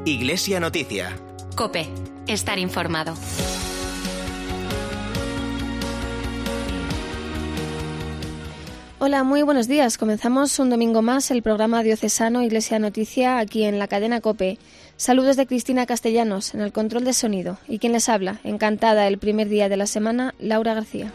Iglesia Noticia. COPE. Estar informado. Hola, muy buenos días. Comenzamos un domingo más el programa diocesano Iglesia Noticia aquí en la cadena COPE. Saludos de Cristina Castellanos en el control de sonido. Y quien les habla, encantada el primer día de la semana, Laura García.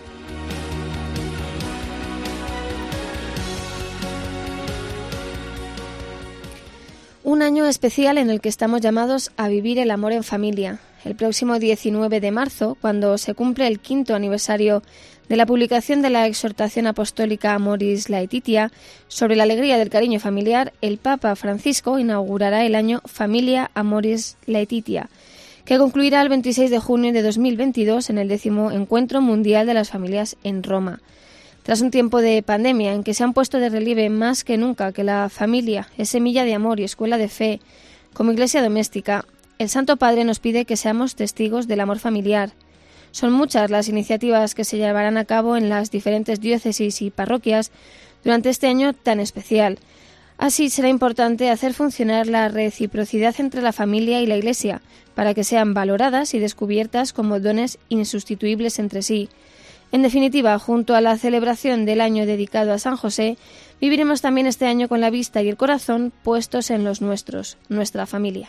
Un año especial en el que estamos llamados a vivir el amor en familia. El próximo 19 de marzo, cuando se cumple el 5º aniversario de la publicación de la exhortación apostólica Amoris Laetitia sobre la alegría del cariño familiar, el Papa Francisco inaugurará el año Familia Amoris Laetitia, que concluirá el 26 de junio de 2022 en el 10º Encuentro Mundial de las Familias en Roma. Tras un tiempo de pandemia en que se han puesto de relieve más que nunca que la familia es semilla de amor y escuela de fe, como iglesia doméstica, el Santo Padre nos pide que seamos testigos del amor familiar. Son muchas las iniciativas que se llevarán a cabo en las diferentes diócesis y parroquias durante este año tan especial. Así será importante hacer funcionar la reciprocidad entre la familia y la Iglesia, para que sean valoradas y descubiertas como dones insustituibles entre sí. En definitiva, junto a la celebración del año dedicado a San José, viviremos también este año con la vista y el corazón puestos en los nuestros, nuestra familia.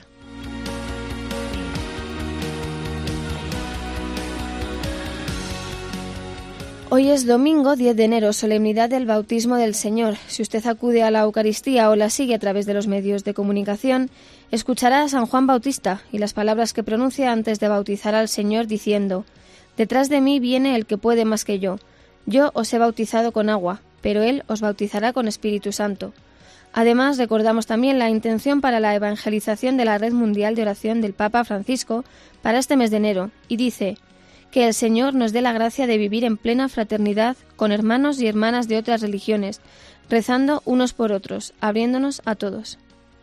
Hoy es domingo 10 de enero, solemnidad del bautismo del Señor. Si usted acude a la Eucaristía o la sigue a través de los medios de comunicación, escuchará a San Juan Bautista y las palabras que pronuncia antes de bautizar al Señor diciendo: «Detrás de mí viene el que puede más que yo. Yo os he bautizado con agua, pero él os bautizará con Espíritu Santo». Además, recordamos también la intención para la evangelización de la Red Mundial de Oración del Papa Francisco para este mes de enero, y dice: «Que el Señor nos dé la gracia de vivir en plena fraternidad con hermanos y hermanas de otras religiones, rezando unos por otros, abriéndonos a todos».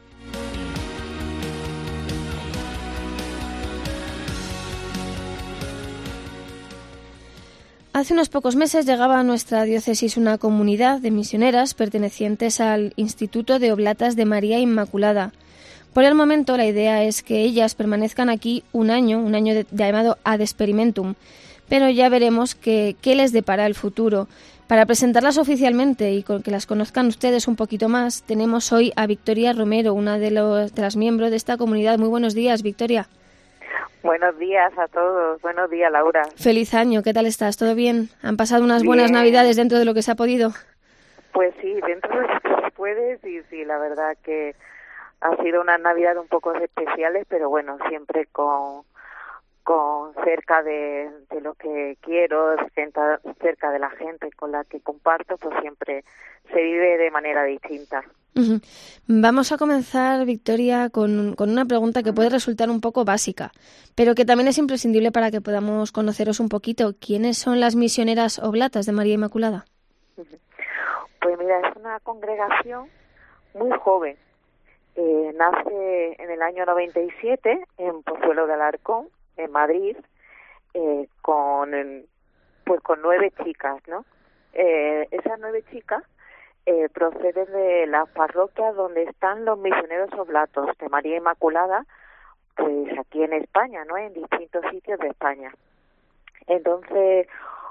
Hace unos pocos meses llegaba a nuestra diócesis una comunidad de misioneras pertenecientes al Instituto de Oblatas de María Inmaculada. Por el momento, la idea es que ellas permanezcan aquí un año llamado Ad Experimentum, pero ya veremos qué les depara el futuro. Para presentarlas oficialmente y con que las conozcan ustedes un poquito más, tenemos hoy a Victoria Romero, una de las miembros de esta comunidad. Muy buenos días, Victoria. Buenos días a todos. Buenos días, Laura. Feliz año. ¿Qué tal estás? ¿Todo bien? ¿Han pasado unas buenas Navidades dentro de lo que se ha podido? Pues sí, dentro de lo que se puede, sí, la verdad que ha sido una Navidad un poco especiales, pero bueno, siempre con cerca de lo que quiero, cerca de la gente con la que comparto, pues siempre se vive de manera distinta. Uh-huh. Vamos a comenzar, Victoria, con una pregunta que puede resultar un poco básica, pero que también es imprescindible para que podamos conoceros un poquito. ¿Quiénes son las misioneras oblatas de María Inmaculada? Pues mira, es una congregación muy joven. Nace en el año 97 en Pozuelo de Alarcón, en Madrid, con 9 chicas, ¿no? Esas 9 chicas proceden de las parroquias donde están los misioneros oblatos de María Inmaculada, pues aquí en España, ¿no? En distintos sitios de España. Entonces,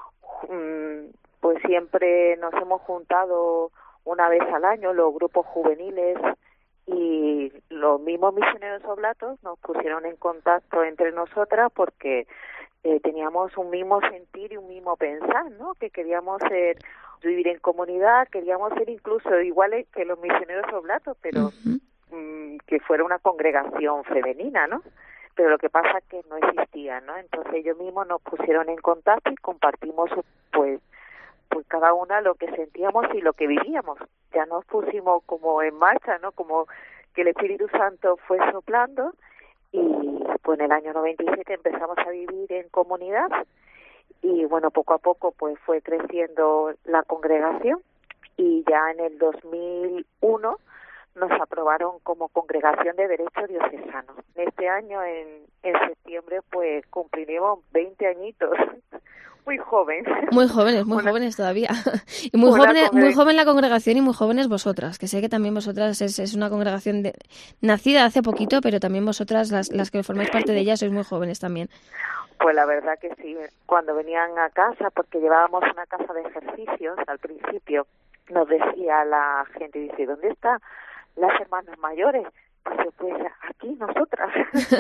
pues siempre nos hemos juntado una vez al año los grupos juveniles, y los mismos misioneros oblatos nos pusieron en contacto entre nosotras porque teníamos un mismo sentir y un mismo pensar, ¿no? Que queríamos vivir en comunidad, queríamos ser incluso iguales que los misioneros oblatos, pero que fuera una congregación femenina, ¿no? Pero lo que pasa es que no existía, ¿no? Entonces ellos mismos nos pusieron en contacto y compartimos pues cada una lo que sentíamos y lo que vivíamos. Ya nos pusimos como en marcha, ¿no? Como que el Espíritu Santo fue soplando, y pues en el año 97 empezamos a vivir en comunidad, y bueno, poco a poco pues fue creciendo la congregación, y ya en el 2001 nos aprobaron como congregación de derecho diocesano. Este año, en septiembre, pues cumpliremos 20 añitos. muy joven. Muy jóvenes todavía. Y muy joven la congregación y muy jóvenes vosotras, que sé que también vosotras es una congregación nacida hace poquito, pero también vosotras, las que formáis parte de ella, sois muy jóvenes también. Pues la verdad que sí, cuando venían a casa, porque llevábamos una casa de ejercicios al principio, nos decía la gente, dice, ¿dónde están las hermanas mayores? Dice, pues aquí nosotras.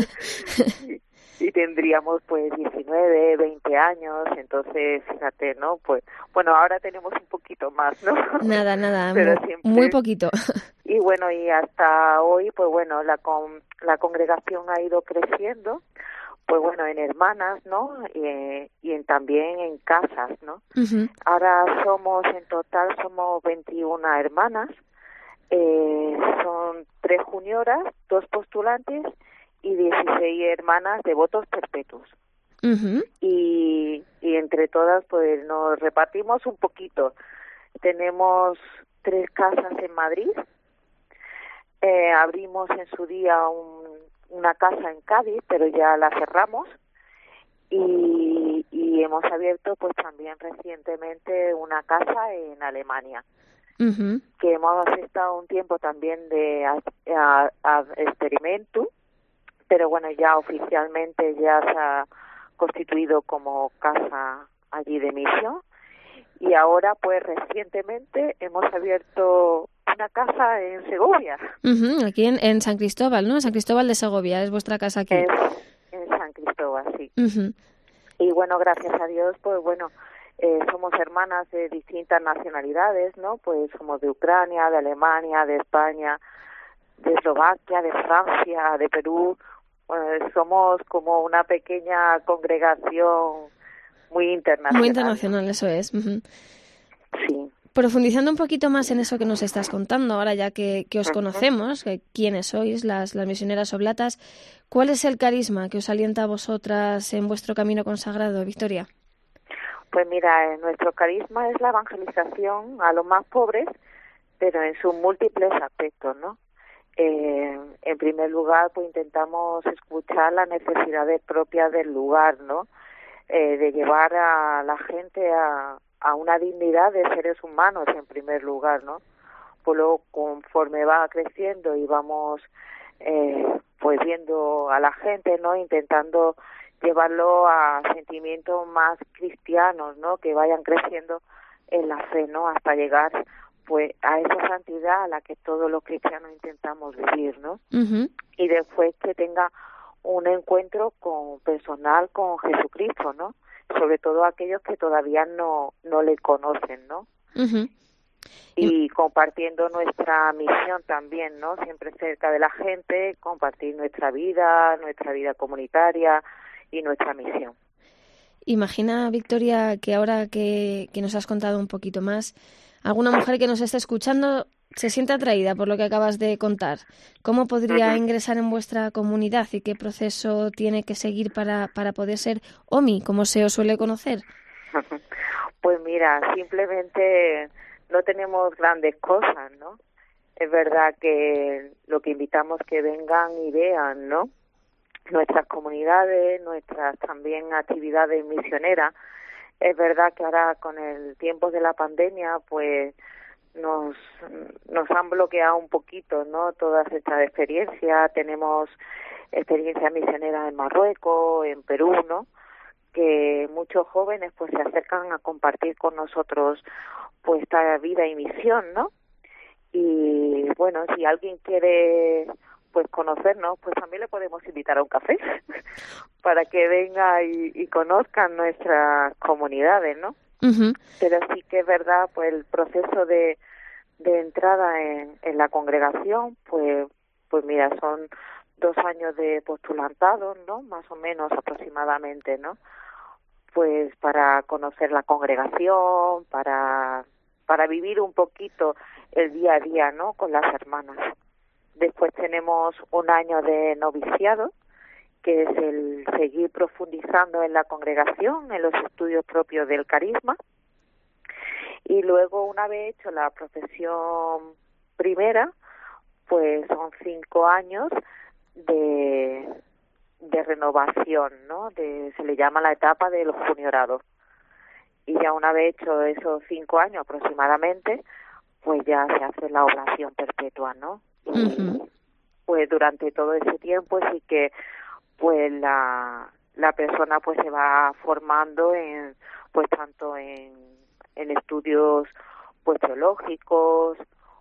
y tendríamos pues 19, 20 años, entonces fíjate, ¿no? Pues bueno, ahora tenemos un poquito más, ¿no? Nada, pero muy poquito. Y bueno, y hasta hoy, pues bueno, la congregación ha ido creciendo, pues bueno, en hermanas, ¿no? Y también en casas, ¿no? Uh-huh. Ahora en total somos 21 hermanas, son 3 junioras, 2 postulantes y 16 hermanas devotos perpetuos. Uh-huh. Y entre todas, pues nos repartimos un poquito. Tenemos 3 casas en Madrid, abrimos en su día una casa en Cádiz, pero ya la cerramos, y hemos abierto pues también recientemente una casa en Alemania. Uh-huh. Que hemos estado un tiempo también de experimento, pero bueno, ya oficialmente ya se ha constituido como casa allí de misión, y ahora pues recientemente hemos abierto una casa en Segovia. Uh-huh. Aquí en San Cristóbal, ¿no? San Cristóbal de Segovia, es vuestra casa aquí. En San Cristóbal, sí. Uh-huh. Y bueno, gracias a Dios, pues bueno, somos hermanas de distintas nacionalidades, ¿no? Pues somos de Ucrania, de Alemania, de España, de Eslovaquia, de Francia, de Perú. Somos como una pequeña congregación muy internacional. Muy internacional, ¿no? Eso es. Uh-huh. Sí. Profundizando un poquito más en eso que nos estás contando, ahora ya que os Uh-huh. conocemos, quiénes sois, las misioneras oblatas, ¿cuál es el carisma que os alienta a vosotras en vuestro camino consagrado, Victoria? Pues mira, nuestro carisma es la evangelización a los más pobres, pero en sus múltiples aspectos, ¿no? En primer lugar, pues intentamos escuchar las necesidades propias del lugar, ¿no? De llevar a la gente a una dignidad de seres humanos, en primer lugar, ¿no? Pues luego, conforme va creciendo y vamos pues viendo a la gente, ¿no? Intentando llevarlo a sentimientos más cristianos, ¿no? Que vayan creciendo en la fe, ¿no? Hasta llegar pues a esa santidad a la que todos los cristianos intentamos vivir, ¿no? Uh-huh. Y después que tenga un encuentro personal con Jesucristo, ¿no? Sobre todo aquellos que todavía no le conocen, ¿no? Uh-huh. Y compartiendo nuestra misión también, ¿no? Siempre cerca de la gente, compartir nuestra vida comunitaria y nuestra misión. Imagina, Victoria, que ahora que nos has contado un poquito más, alguna mujer que nos esté escuchando se siente atraída por lo que acabas de contar. ¿Cómo podría ingresar en vuestra comunidad y qué proceso tiene que seguir para poder ser OMI, como se os suele conocer? Pues mira, simplemente no tenemos grandes cosas, ¿no? Es verdad que lo que invitamos que vengan y vean, ¿no? Nuestras comunidades, nuestras también actividades misioneras. Es verdad que ahora con el tiempo de la pandemia, pues nos han bloqueado un poquito, ¿no? Todas estas experiencias. Tenemos experiencias misioneras en Marruecos, en Perú, ¿no? Que muchos jóvenes pues se acercan a compartir con nosotros pues esta vida y misión, ¿no? Y bueno, si alguien quiere pues conocernos, pues también le podemos invitar a un café para que venga y conozcan nuestras comunidades, ¿no? Uh-huh. Pero sí que es verdad, pues el proceso de entrada en la congregación, pues mira, son 2 años de postulantado, ¿no? Más o menos aproximadamente, ¿no? Pues para conocer la congregación, para vivir un poquito el día a día, ¿no? Con las hermanas. Después tenemos 1 año de noviciado, que es el seguir profundizando en la congregación, en los estudios propios del carisma. Y luego, una vez hecho la profesión primera, pues son 5 años de renovación, ¿no? Se le llama la etapa de los juniorados. y ya una vez hecho esos 5 años aproximadamente, pues ya se hace la oblación perpetua, ¿no? Y pues durante todo ese tiempo sí que pues la persona pues se va formando en pues tanto en estudios pues teológicos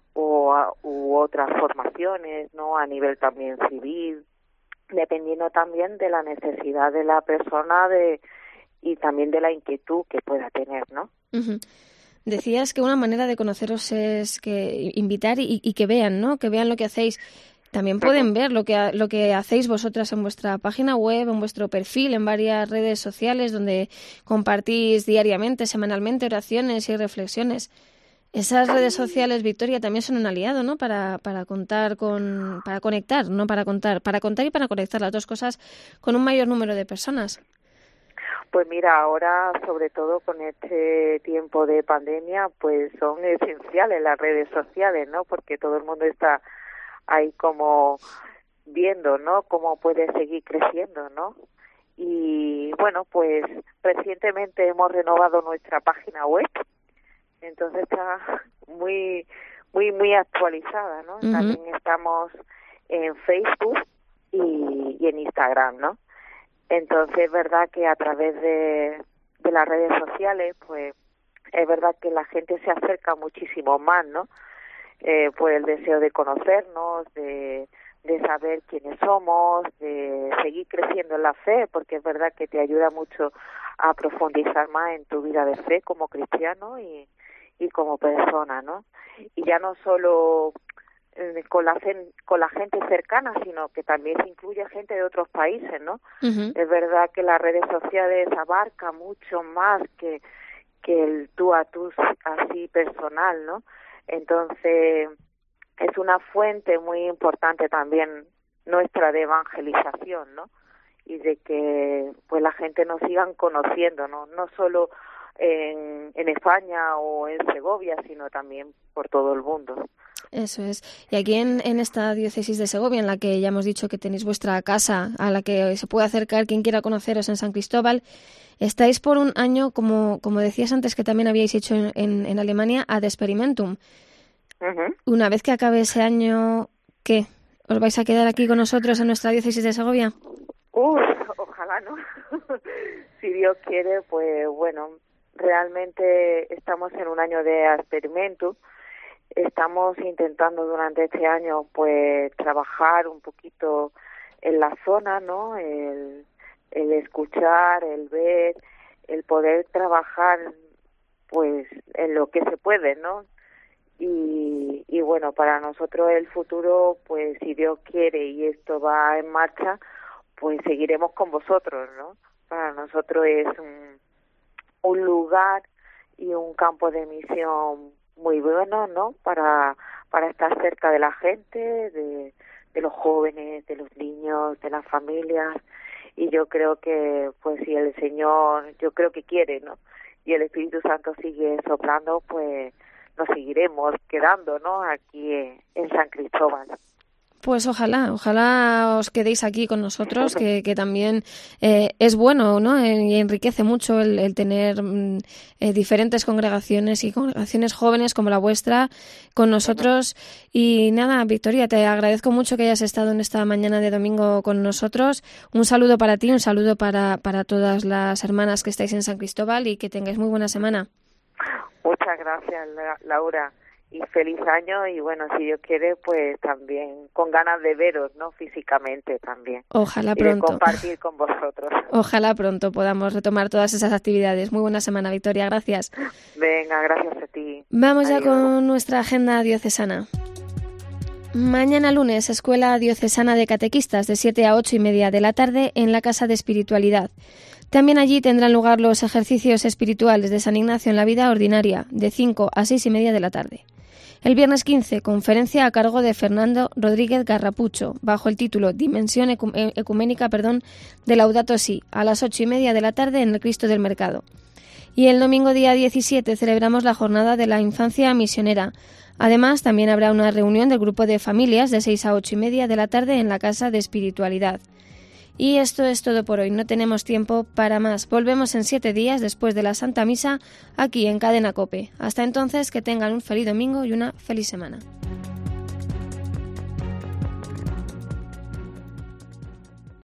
u otras formaciones, ¿no? A nivel también civil, dependiendo también de la necesidad de la persona y también de la inquietud que pueda tener, ¿no? Decías que una manera de conoceros es que invitar y que vean, ¿no? Que vean lo que hacéis. También pueden ver lo que hacéis vosotras en vuestra página web, en vuestro perfil, en varias redes sociales donde compartís diariamente, semanalmente oraciones y reflexiones. Esas redes sociales, Victoria, también son un aliado, ¿no? Para conectar, ¿no? Para contar y para conectar las dos cosas con un mayor número de personas. Pues mira, ahora, sobre todo con este tiempo de pandemia, pues son esenciales las redes sociales, ¿no? Porque todo el mundo está ahí como viendo, ¿no? Cómo puede seguir creciendo, ¿no? Y bueno, pues recientemente hemos renovado nuestra página web, entonces está muy actualizada, ¿no? También estamos en Facebook y en Instagram, ¿no? Entonces es verdad que a través de las redes sociales, pues es verdad que la gente se acerca muchísimo más, ¿no? Por el deseo de conocernos, de saber quiénes somos, de seguir creciendo en la fe, porque es verdad que te ayuda mucho a profundizar más en tu vida de fe como cristiano y como persona, ¿no? Y ya no solo con la gente cercana, sino que también se incluye gente de otros países, ¿no? Es verdad que las redes sociales abarcan mucho más que el tú a tú así personal, ¿no? Entonces es una fuente muy importante también nuestra de evangelización, ¿no? Y de que pues la gente nos sigan conociendo, no solo en España o en Segovia, sino también por todo el mundo. Eso es. Y aquí en esta diócesis de Segovia, en la que ya hemos dicho que tenéis vuestra casa, a la que se puede acercar quien quiera conoceros en San Cristóbal, estáis por un año, como decías antes, que también habíais hecho en Alemania, ad experimentum. Una vez que acabe ese año, ¿qué? ¿Os vais a quedar aquí con nosotros en nuestra diócesis de Segovia? Ojalá no. Si Dios quiere, pues bueno, realmente estamos en un año de experimentum. Estamos intentando durante este año pues trabajar un poquito en la zona, ¿no? El escuchar, el ver, el poder trabajar pues en lo que se puede, ¿no? Y bueno, para nosotros el futuro, pues si Dios quiere y esto va en marcha, pues seguiremos con vosotros, ¿no? Para nosotros es un lugar y un campo de misión muy bueno, ¿no? Para estar cerca de la gente, de los jóvenes, de los niños, de las familias. Y yo creo que, pues si el Señor, yo creo que quiere, ¿no? Y el Espíritu Santo sigue soplando, pues nos seguiremos quedando, ¿no? Aquí en San Cristóbal. Pues ojalá os quedéis aquí con nosotros, que también es bueno, ¿no? Y enriquece mucho el tener diferentes congregaciones y congregaciones jóvenes como la vuestra con nosotros. Y nada, Victoria, te agradezco mucho que hayas estado en esta mañana de domingo con nosotros. Un saludo para ti, un saludo para todas las hermanas que estáis en San Cristóbal y que tengáis muy buena semana. Muchas gracias, Laura. Y feliz año y bueno, si Dios quiere, pues también con ganas de veros, ¿no? Físicamente también. Ojalá pronto. Y de compartir con vosotros. Ojalá pronto podamos retomar todas esas actividades. Muy buena semana, Victoria, gracias. Venga, gracias a ti. Vamos ya con nuestra agenda diocesana. Mañana lunes, Escuela Diocesana de Catequistas de 7 a 8 y media de la tarde en la Casa de Espiritualidad. También allí tendrán lugar los ejercicios espirituales de San Ignacio en la vida ordinaria de 5 a 6 y media de la tarde. El viernes 15, conferencia a cargo de Fernando Rodríguez Garrapucho, bajo el título Dimensión Ecuménica de Laudato Si, a las 8 y media de la tarde en el Cristo del Mercado. Y el domingo día 17 celebramos la jornada de la infancia misionera. Además, también habrá una reunión del grupo de familias de 6 a 8 y media de la tarde en la Casa de Espiritualidad. Y esto es todo por hoy, no tenemos tiempo para más. Volvemos en 7 días después de la Santa Misa aquí en Cadena COPE. Hasta entonces, que tengan un feliz domingo y una feliz semana.